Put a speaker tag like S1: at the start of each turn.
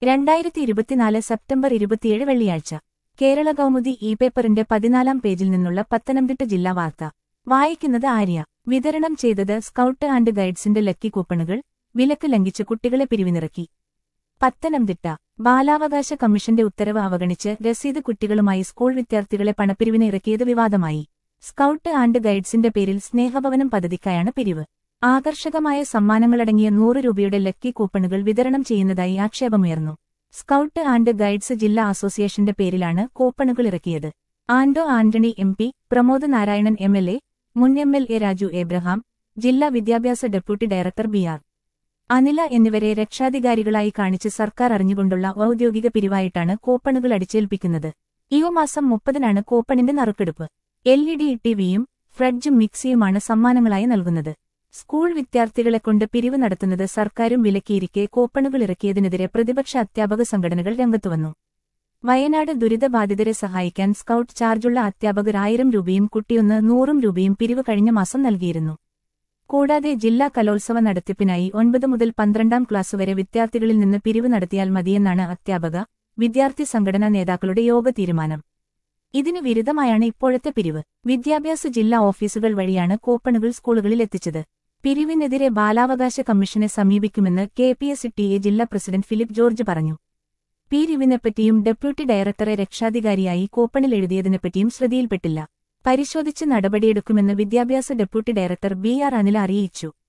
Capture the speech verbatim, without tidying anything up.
S1: രണ്ടായിരത്തി ഇരുപത്തിനാല് സെപ്റ്റംബർ ഇരുപത്തിയേഴ് വെള്ളിയാഴ്ച കേരള കൗമുദി ഇ പേപ്പറിന്റെ പതിനാലാം പേജിൽ നിന്നുള്ള പത്തനംതിട്ട ജില്ലാ വാർത്ത വായിക്കുന്നത് ആര്യ. വിതരണം ചെയ്തത് സ്കൗട്ട് ആൻഡ് ഗൈഡ്സിന്റെ ലക്കി കൂപ്പണുകൾ, വിലക്ക് ലംഘിച്ച് കുട്ടികളെ പിരിവിനിറക്കി. പത്തനംതിട്ട ബാലാവകാശ കമ്മീഷന്റെ ഉത്തരവ് അവഗണിച്ച് രസീത് കുട്ടികളുമായി സ്കൂൾ വിദ്യാർത്ഥികളെ പണപ്പിരിവിന് ഇറക്കിയത് വിവാദമായി. സ്കൗട്ട് ആൻഡ് ഗൈഡ്സിന്റെ പേരിൽ സ്നേഹഭവനം പദ്ധതിക്കായാണ് പിരിവ്. ആകർഷകമായ സമ്മാനങ്ങളടങ്ങിയ നൂറ് രൂപയുടെ ലക്കി കൂപ്പണുകൾ വിതരണം ചെയ്യുന്നതായി ആക്ഷേപമുയർന്നു. സ്കൗട്ട് ആൻഡ് ഗൈഡ്സ് ജില്ലാ അസോസിയേഷന്റെ പേരിലാണ് കൂപ്പണുകൾ ഇറക്കിയത്. Anto Antony M P, Pramod Narayanan M L A, മുൻ M L A Raju Abraham, ജില്ലാ വിദ്യാഭ്യാസ deputy director B R Anila എന്നിവരെ രക്ഷാധികാരികളായി കാണിച്ച് സർക്കാർ അറിഞ്ഞുകൊണ്ടുള്ള ഔദ്യോഗിക പിരിവായിട്ടാണ് കൂപ്പണുകൾ അടിച്ചേൽപ്പിക്കുന്നത്. ഈ മാസം മുപ്പതിനാണ് കൂപ്പണിന്റെ നറുക്കെടുപ്പ്. എൽ ഇ ഡി ടിവിയും ഫ്രിഡ്ജും മിക്സിയുമാണ് സമ്മാനങ്ങളായി നൽകുന്നത്. സ്കൂൾ വിദ്യാർത്ഥികളെക്കൊണ്ട് പിരിവ് നടത്തുന്നത് സർക്കാരും വിലക്കിയിരിക്കെ കൂപ്പണുകൾ ഇറക്കിയതിനെതിരെ പ്രതിപക്ഷ അധ്യാപക സംഘടനകൾ രംഗത്തുവന്നു. വയനാട് ദുരിതബാധിതരെ സഹായിക്കാൻ സ്കൗട്ട് ചാർജുള്ള അധ്യാപകർ ആയിരം രൂപയും കുട്ടിയൊന്ന് നൂറും രൂപയും പിരിവ് കഴിഞ്ഞ മാസം നൽകിയിരുന്നു. കൂടാതെ ജില്ലാ കലോത്സവ നടത്തിപ്പിനായി ഒൻപത് മുതൽ പന്ത്രണ്ടാം ക്ലാസ് വരെ വിദ്യാർത്ഥികളിൽ നിന്ന് പിരിവ് നടത്തിയാൽ മതിയെന്നാണ് അധ്യാപക, വിദ്യാർത്ഥി സംഘടനാ നേതാക്കളുടെ യോഗ തീരുമാനം. ഇതിനു വിരുദ്ധമായാണ് ഇപ്പോഴത്തെ പിരിവ്. വിദ്യാഭ്യാസ ജില്ലാ ഓഫീസുകൾ വഴിയാണ് കൂപ്പണുകൾ സ്കൂളുകളിൽ എത്തിച്ചത്. പിരിവിനെതിരെ ബാലാവകാശ കമ്മീഷനെ സമീപിക്കുമെന്ന് K P S T A ജില്ലാ പ്രസിഡന്റ് ഫിലിപ്പ് ജോർജ് പറഞ്ഞു. പിരിവിനെപ്പറ്റിയും ഡെപ്യൂട്ടി ഡയറക്ടറെ രക്ഷാധികാരിയായി കൂപ്പണിൽ എഴുതിയതിനെപ്പറ്റിയും ശ്രദ്ധയിൽപ്പെട്ടില്ല. പരിശോധിച്ച് നടപടിയെടുക്കുമെന്ന് വിദ്യാഭ്യാസ deputy director B R Anila അറിയിച്ചു.